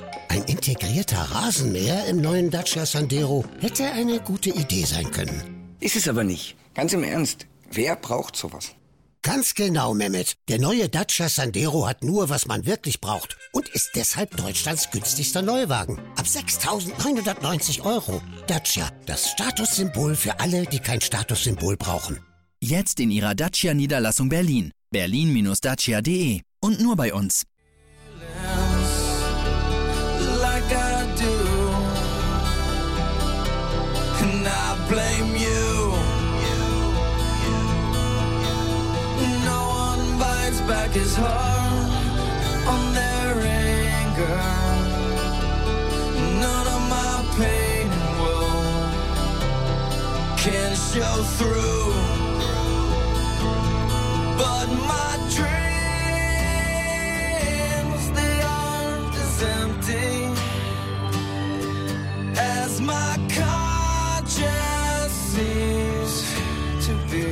Ein integrierter Rasenmäher im neuen Dacia Sandero hätte eine gute Idee sein können. Ist es aber nicht. Ganz im Ernst. Wer braucht sowas? Ganz genau, Mehmet. Der neue Dacia Sandero hat nur, was man wirklich braucht und ist deshalb Deutschlands günstigster Neuwagen. Ab 6.990 €. Dacia, das Statussymbol für alle, die kein Statussymbol brauchen. Jetzt in Ihrer Dacia-Niederlassung Berlin. berlin-dacia.de. Und nur bei uns. Back his heart on their anger. None of my pain and woe can show through, but my dreams, they aren't as empty as my conscience seems to be.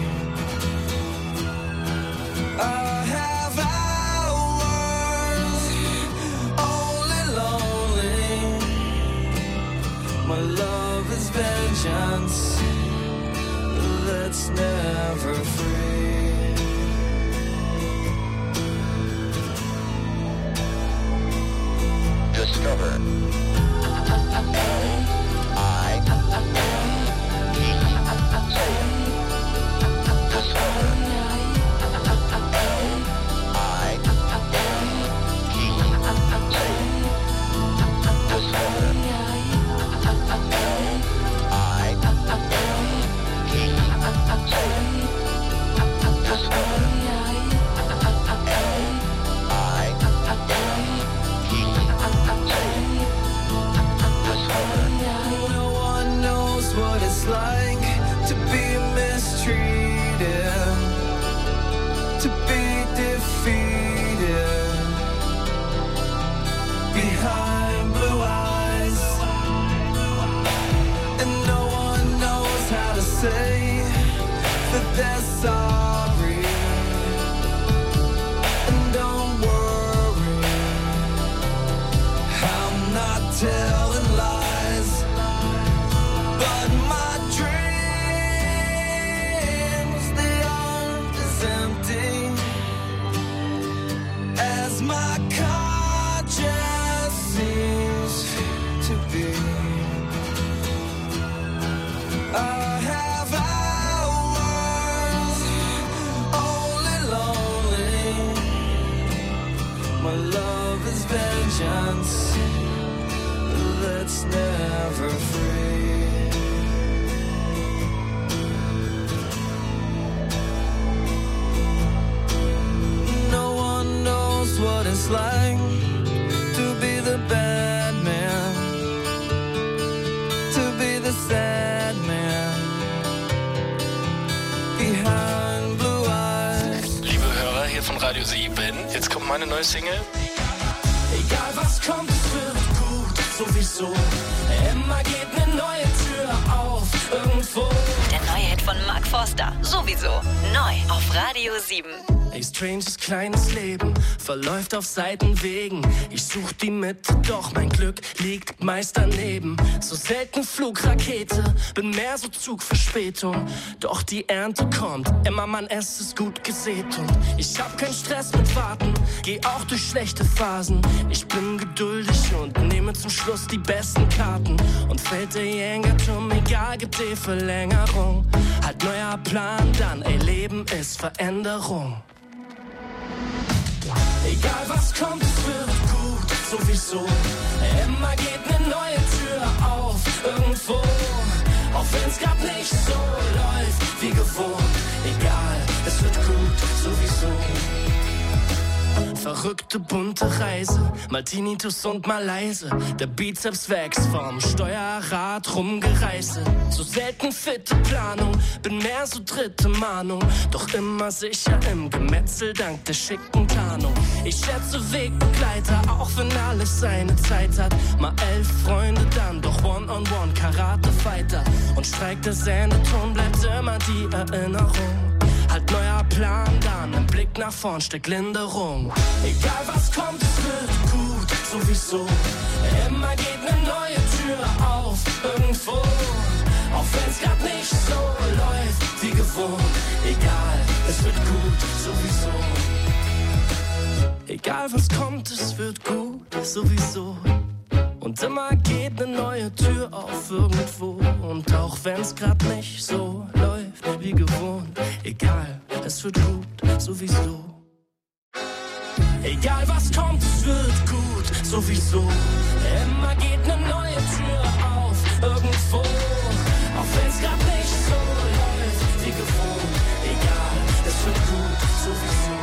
I have hours only lonely. My love is vengeance that's never free. Discover. What it's like to be mistreated, to be defeated behind blue eyes, and no one knows how to say that they're sorry. And don't worry, I'm not telling lies. But my dreams, they aren't as empty as my conscience seems to be. I have hours only lonely. My love is vengeance that's never free. What it's like to be the bad man, to be the sad man behind blue eyes. Liebe Hörer hier von Radio 7, jetzt kommt meine neue Single. Egal was kommt, es wird gut, sowieso. Immer geht eine neue Tür auf, irgendwo. Der neue Hit von Mark Forster, sowieso. Neu auf Radio 7. Ey, stranges kleines Leben verläuft auf Seitenwegen. Ich such die Mitte, doch mein Glück liegt meist daneben. So selten Flugrakete, bin mehr so Zugverspätung. Doch die Ernte kommt, immer Mann, es ist gut gesät. Und ich hab keinen Stress mit Warten, geh auch durch schlechte Phasen. Ich bin geduldig und nehme zum Schluss die besten Karten. Und fällt der Jenga-Turm, egal, gibt die Verlängerung. Halt neuer Plan dann, ey, Leben ist Veränderung. Egal was kommt, es wird gut, sowieso. Immer geht eine neue Tür auf, irgendwo. Auch wenn's grad nicht so läuft wie gewohnt. Egal, es wird gut, sowieso. Verrückte, bunte Reise, mal Tinnitus und mal leise. Der Bizeps wächst vom Steuerrad rumgereiße. So selten fitte Planung, bin mehr so dritte Mahnung. Doch immer sicher im Gemetzel dank der schicken Tarnung. Ich schätze Wegbegleiter, auch wenn alles seine Zeit hat. Mal 11 Freunde dann, doch One-on-One Karate-Fighter. Und streikt der Sendeton, bleibt immer die Erinnerung. Halt neuer Plan dann, im Blick nach vorn steckt Linderung. Egal was kommt, es wird gut, sowieso. Immer geht eine neue Tür auf, irgendwo. Auch wenn's grad nicht so läuft wie gewohnt. Egal, es wird gut, sowieso. Egal was kommt, es wird gut, sowieso. Und immer geht eine neue Tür auf irgendwo. Und auch wenn's grad nicht so läuft wie gewohnt. Egal, es wird gut, sowieso. Egal was kommt, es wird gut, sowieso. Immer geht eine neue Tür auf, irgendwo. Auch wenn's grad nicht so läuft wie gewohnt. Egal, es wird gut, sowieso.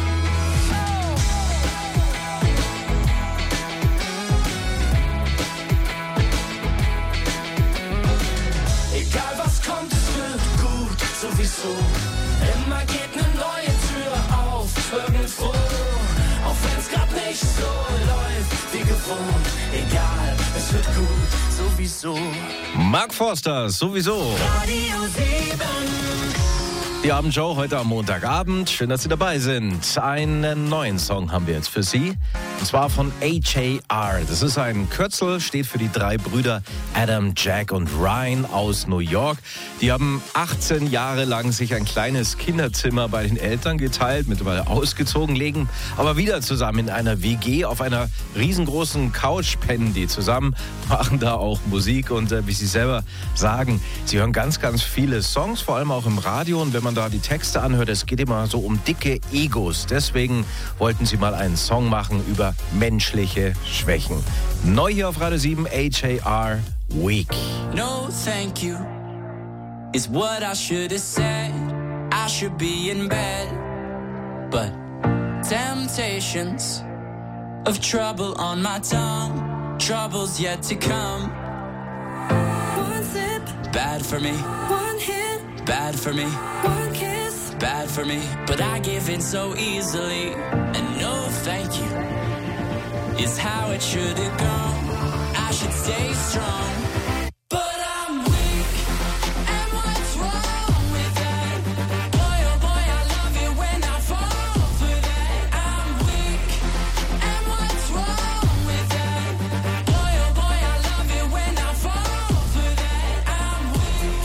Egal was kommt, es wird gut, sowieso. Immer geht eine neue Tür auf, irgendwo. Auch wenn's grad nicht so läuft wie gewohnt. Egal, es wird gut, sowieso. Mark Forster, sowieso. Radio 7. Die Abendshow heute am Montagabend. Schön, dass Sie dabei sind. Einen neuen Song haben wir jetzt für Sie. Und zwar von H.A.R. Das ist ein Kürzel, steht für die 3 Brüder Adam, Jack und Ryan aus New York. Die haben 18 Jahre lang sich ein kleines Kinderzimmer bei den Eltern geteilt, mittlerweile ausgezogen, legen aber wieder zusammen in einer WG auf einer riesengroßen Couch pennen die zusammen, machen da auch Musik und wie sie selber sagen, sie hören ganz, ganz viele Songs, vor allem auch im Radio, und wenn man da die Texte anhört, es geht immer so um dicke Egos. Deswegen wollten sie mal einen Song machen über menschliche Schwächen. Neu hier auf Radio 7, H.A.R. Weak. No, thank you is what I should have said. I should be in bed, but temptations of trouble on my tongue, troubles yet to come. One sip, Bad for me, one hit, bad for me, one kiss. bad for me, but I give in so easily. And no, thank you is how it should have gone. I should stay strong, but I'm weak. And what's wrong with that? Boy, oh boy, I love it when I fall for that. I'm weak. And what's wrong with that? Boy, oh boy, I love it when I fall for that. I'm weak.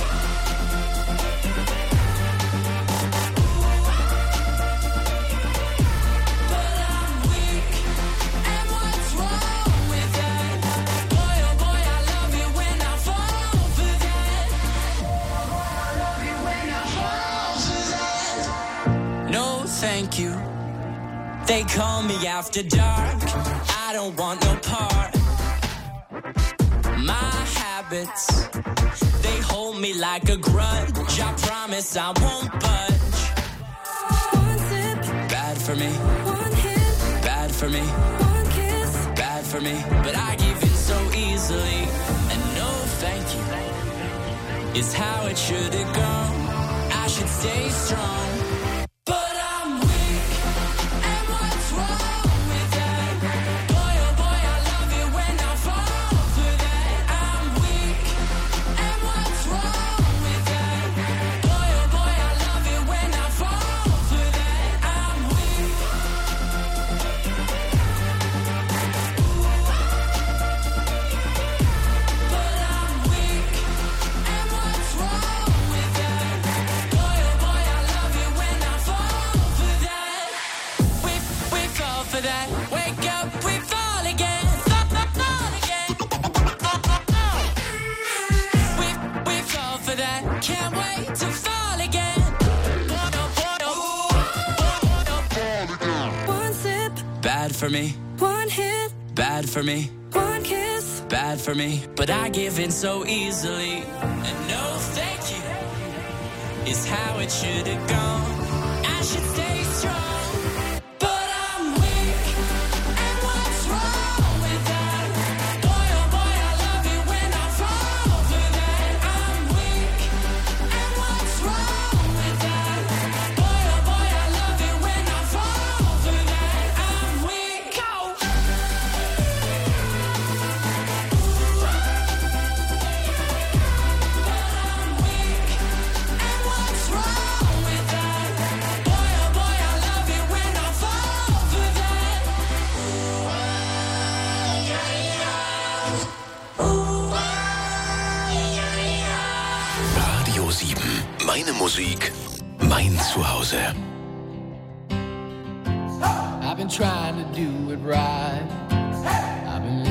But I'm weak. And what's wrong with that? Boy, oh boy, I love it when I fall for that. No, thank you. They call me after dark. I don't want no part. My habits, they hold me like a grudge. I promise I won't budge. One sip, Bad for me, one hit, bad for me, one kiss. bad for me, but I give in so easily. And no, thank you is how it should have gone. I should stay strong, but I'm weak. And what's wrong with that? Boy, oh boy, I love it when I fall for that. I'm weak. And what's wrong with that? Boy, oh boy, I love it when I fall for that. I'm weak. But I'm weak. And what's wrong with that? Boy, oh boy, I love it when I fall for that. We fall for that. Wake up, we fall again. Fall again. We fall for that. Can't wait to fall again. One sip, Bad for me, one hit, bad for me, one kiss. bad for me, but I give in so easily. And no, thank you is how it should have gone. I should stay strong, but I'm weak. And what's wrong with that? Boy, oh boy, I love it when I fall for that. I'm weak. And what's wrong with that? Boy, oh boy, I love it when I fall for that. I'm weak. Go. But I'm weak. And what's wrong with that? Boy, oh boy, Radio 7. Meine Musik, mein Zuhause. I've been trying to do it right.